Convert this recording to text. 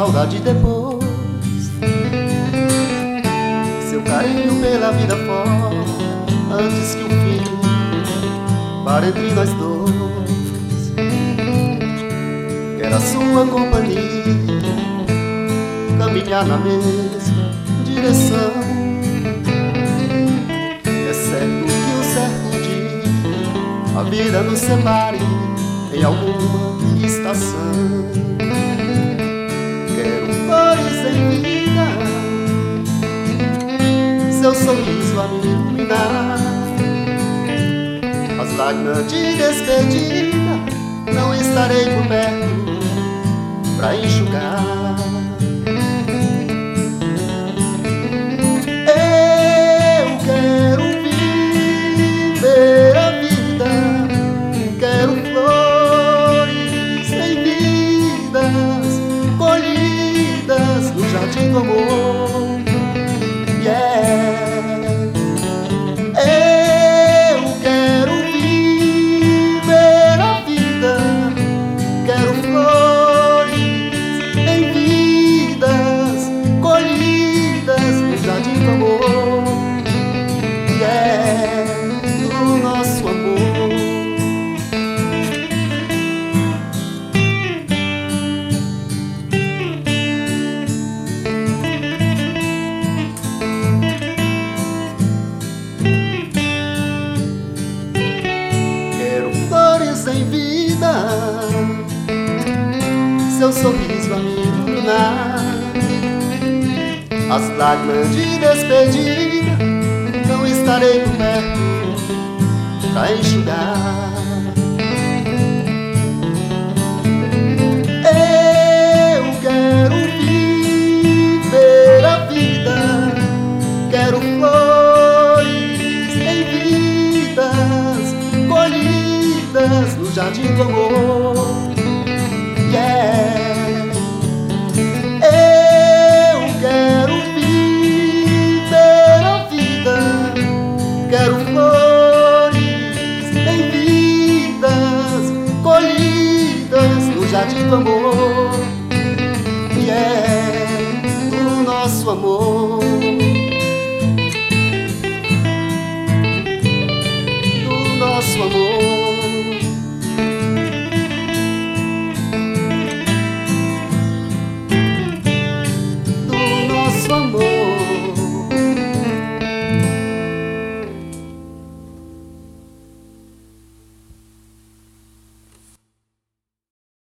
saudade depois. Seu carinho pela vida fora, antes que o fim para entre nós dois. Quero a sua companhia, caminhar na mesma direção. É certo que um certo dia a vida nos separe em alguma estação. Quero flores em vida, seu sorriso a me iluminar. As lágrimas de despedida não estarei por perto pra enxugar. Eu quero viver a vida, quero flores em vidas colhidas no jardim do amor. Eu quero viver a vida, quero flores em vidas colhidas no jardim do amor. Do nosso amor. Em vida, seu sorriso a me iluminar. As lágrimas de despedida não estarei por perto pra enxugar. Eu quero viver a vida, quero flores em vidas colhidas no jardim do amor.